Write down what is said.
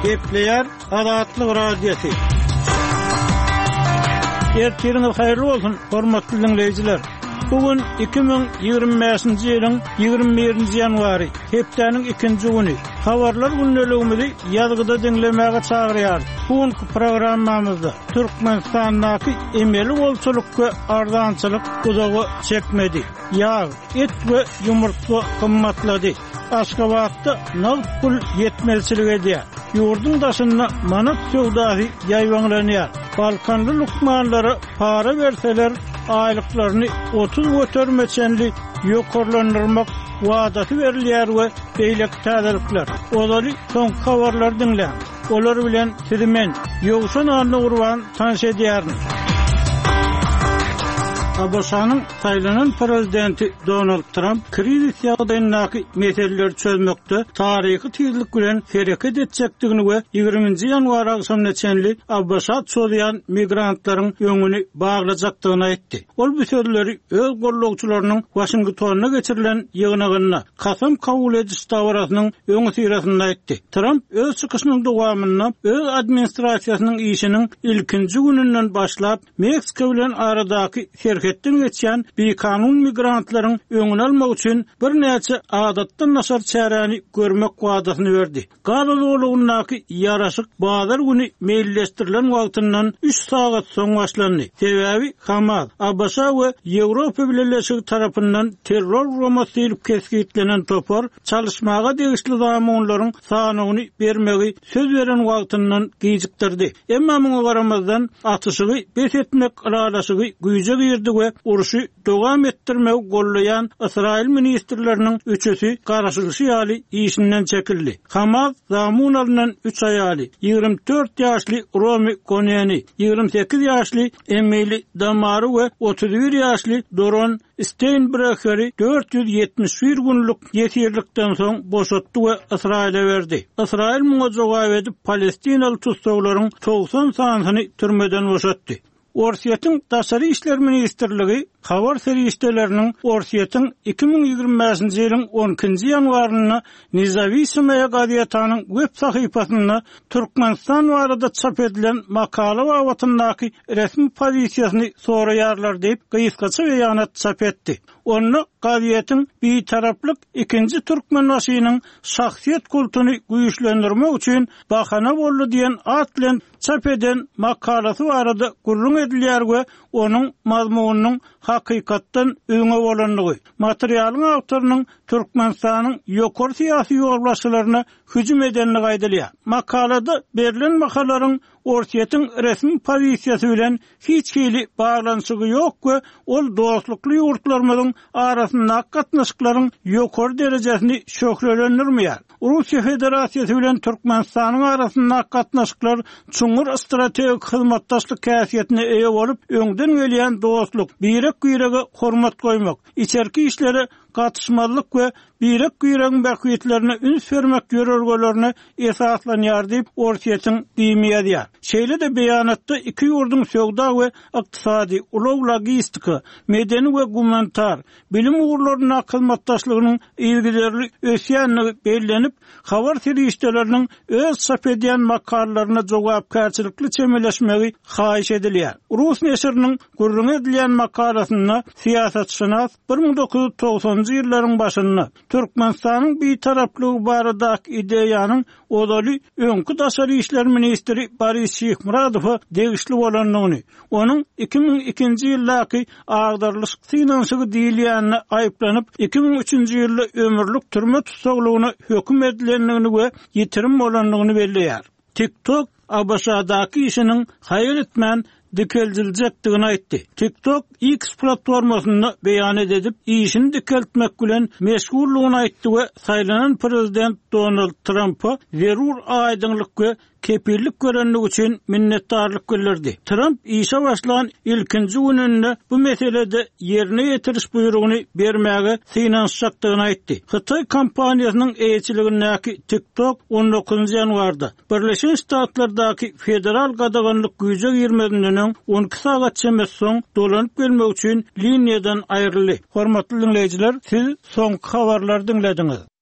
Gepleyer Azatlyk Radiosu. Ertiriniz hayırlı olsun, hormatly dinleyijiler. Bugün 2025-nji ýylyň 21-nji ýanwary, hepdeniň 2-nji güni. Habarlar günneligimizi ýazgyda dinlemäge çagyrýar. Bugünkü programmamyzda Türkmenistandaky emeli bolçulukka ardançylyk uzagy çekmedi. Ýağ, et we ýumurtga kymmatlady. Aşgabatda nagt pul yetmezçilik edýär. Ýurdun daşynda manat söwdasy ýaýwanlanýar. Balkanly lukmanlara para berseler aylıklaryny 30 götürmeçenli ýokarlandyrmak wadaty berilýär we beýlek täzelikler. Olary soň habarlar dinle. Olar bilen sizi men ýogşan anly urban tanış edýärin. Abaşanyň saýlanan prezidenti Donald Trump krizis ýagdaýyndaky meseleleri çözmekde taryhy tezlik bilen hereket etjekdigini we 20-nji ýanwar akşamına çenli Abaşat çolýan migrantlaryň öňüni baglajakdygyny aýtdy. Ol bu sözleri öz gollagçylarynyň Washingtonna geçirilen ýygynyna kasam kabul ediş dawrasynyň öňü sirasynda aýtdy. Trump öz çykyşynyň dowamyny öz administrasiýasynyň işiniň ilkinji gününden başlap Meksika bilen aradaky şirketden geçen bir kanun migrantlaryň öňüni almak üçin bir näçe adatdan naşar çäreni görmek wadasyny berdi. Gaza dowlugynaky ýaraşyk bazar güni meýilleşdirilen wagtyndan 3 sagat soň başlandy. Sebäbi Hamas, Abaşa we Ýewropa Birleşigi tarapyndan terror romasy edilip keskitlenen topar çalışmaga degişli zamanlaryň sanyny bermegi söz beren wagtyndan gijikdirdi. Emma muňa garamazdan atyşygy bes etmek aralaşygy güýje girdi we uruşy dowam etdirmek gollayan Israil ministrleriniň üçüsi garaşylyşy ýaly işinden çekildi. Hamas zamun alynan 3 aýaly, 24 ýaşly Romy Koneni, 28 ýaşly Emily Damary we 31 ýaşly Doron Steinbrecher'i 471 günlük ýetirlikden soň boşatdy we Israil'e berdi. Israil muňa jogap edip Palestinaly tutsaglaryň 90 sanyny türmeden boşatdy. Orsiýetin Daşary işler ministrligi habar serişdeleriniň Orsiýetin 2025-nji ýylyň 10-njy ýanwaryna Nizavi Sümeye Gaziýetanyň web sahypasynda Türkmenistan barada çap edilen makala wagtyndaky resmi pozisiýasyny soraýarlar diýip gysgaça beýanat çap etdi. Onu Gaziýetiň bir taraplyk ikinji türkmen wasynyň şahsiýet kultuny güýçlendirmek üçin bahana boldy diýen at bilen çap eden makalasy barada gurrun edilýär we onuň mazmunynyň hakykatdan öňe bolanlygy, materialyň awtorynyň Türkmenistanyň ýokary syýasy ýolbaşçylaryna hüjüm edenligi aýdylýar. Makalada berilen makalaryň Orsiýetin resmi pozisiýasy bilen hiç hili bağlanşygy ýok we ol dostlukly ýurtlarymyň arasynda gatnaşyklaryň ýokary derejesini şöhretlendirmeýär. Russiýa Federasiýasy bilen Türkmenistanyň arasynda gatnaşyklar çuňur strategik hyzmatdaşlyk käsiýetine eýe bolup, öňden gelýän dostluk, birek-birege hormat goýmak, içerki işlere gatışmalyk we birek-biregiň bäküýetlerine üns bermek ýörelgelerini esaslanýar diýip Orsiýetiň diýmeýär. Şeýle de beýanatda iki ýurdun söwda we ykdysady, ulug logistika, medeni we gumanitar bilim ugurlaryna hyzmatdaşlygynyň ilgiderli ösýänligi bellenip, habar serişdeleriniň öz çap edýän makalaryna jogapkärçilikli çemeleşmegi haýyş edilýär. Rus neşriniň gurrun edilýän makalasynda siýasatçynas 1990-njy ýyllaryň başynda Türkmenistanyň bir taraplygy baradaky ideýanyň odaly öňkü Daşary işler ministri Boris Şikhmuradowa degişli bolanlygyny, onuň 2002-nji ýyldaky agdarlyk finansygy diýilýäni aýplanyp 2003-nji ýylda ömürlük türme tutsaglygyny hökm edilenligini we ýetirim bolanlygyny belleýär. TikTok Abaşadaky işiniň haýır etmän dikeljiljekdigini aýtdy. TikTok X platformasynda beýan edip, işini dikeltmek bilen meşgullygyny aýtdy we saýlanan prezident Donald Trump'a zerur aýdynlyk we kepillik görenlik üçin minnetdarlyk bildirdi. Trump işe başlayan ilkinji gününde bu meselede yerine ýetiriş buyrugyny bermäge synaşjakdygyny aýtdy. Hytaý kompaniýasynyň eýçiligindäki TikTok 19-njy ýanwarda Birleşik Ştatlardaky federal gadaganlyk güýje girmedinden 12 sagat çemes soň dolanyp gelmek üçin liniýadan aýryldy. Hormatly dinleýijiler, siz soňky habarlary dinlediňiz.